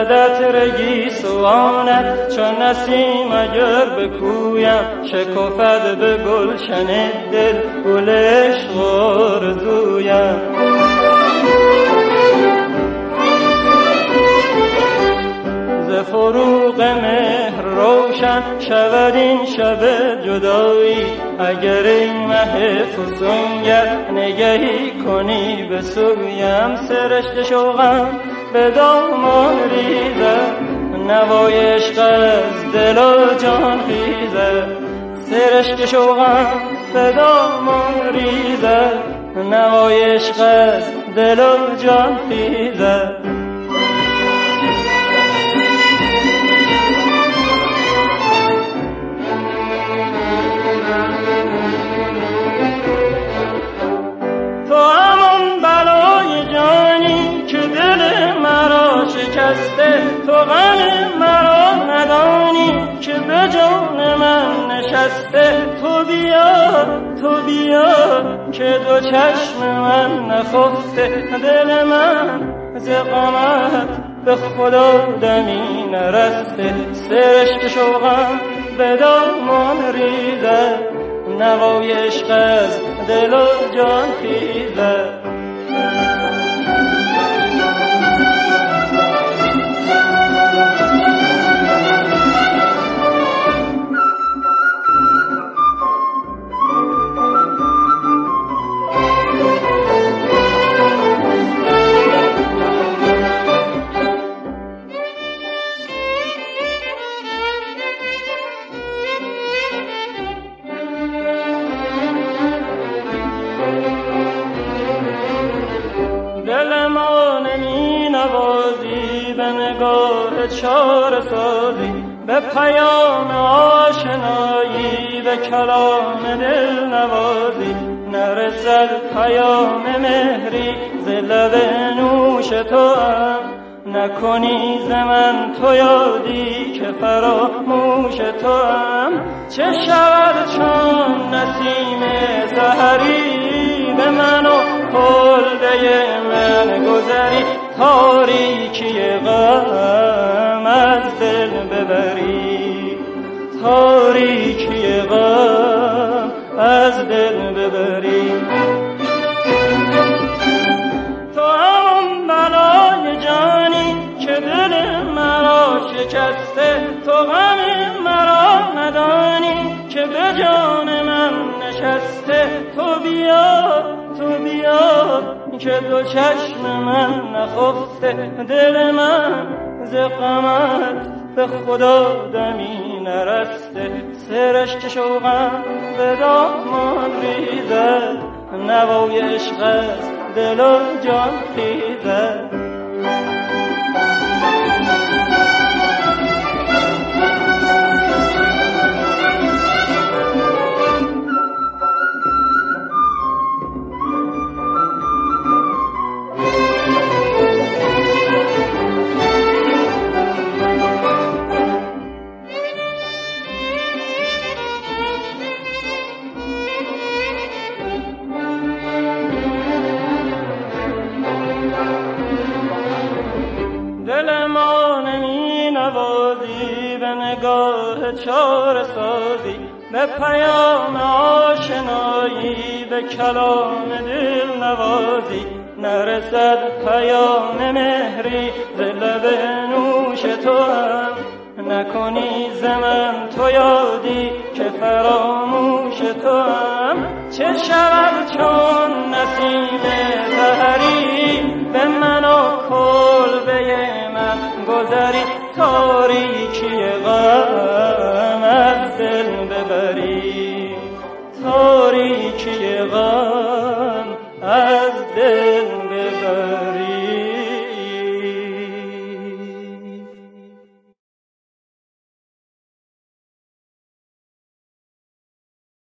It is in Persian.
زدت رگی سوانت چون نسیم اگر بکویم شکفت به گلشن دل گل عشق آرزویم ز فروغ مهر روشن شود این شب جدایی اگر این مه فسونگر نگهی کنی به سویم سرشت شوقم به دامان ریزد نوای عشق از دل و جان خیزد سرشت شوقم به دامان ریزد نوای عشق از دل و جان خیزد تو همون بلای جانی که دل مرا شکسته تو غم مرا ندانی که به جان من نشسته تو بیا که دو چشم من نخفته دل من ز غمت به خدا دمی نرسته سرشت شوقم به دامان ریزد نوای عشق از دل و جان خیزد دل ما نمی نوازی به نگاه چاره سازی به پیام آشنایی به کلام دل نوازی نرسد پیام مهری ز لب نوش تو هم نکنی ز من تو یادی که فراموش تو هم چه شود چون نسیم سحری به من و خلده من گذری تاریکی غم از دل ببری تاریکی غم از دل ببری تو هم بلای جانی که دل مرا شکسته تو غم مرا ندانی که به جان من نشسته تو بیا که دو چشم من نخفته دل من ز غمت به خدا دمی نرسته سرشت شوقم به دامان ریزد نوای عشق از دل و جان خیزد دل ما نمی نوازی به نگاه چاره سازی به پیام آشنایی به کلام دل نوازی نرسد پیام مهری ز لب نوش تو هم نکنی ز من تو یادی که فراموش تو هم چه شود چون نسیم سحری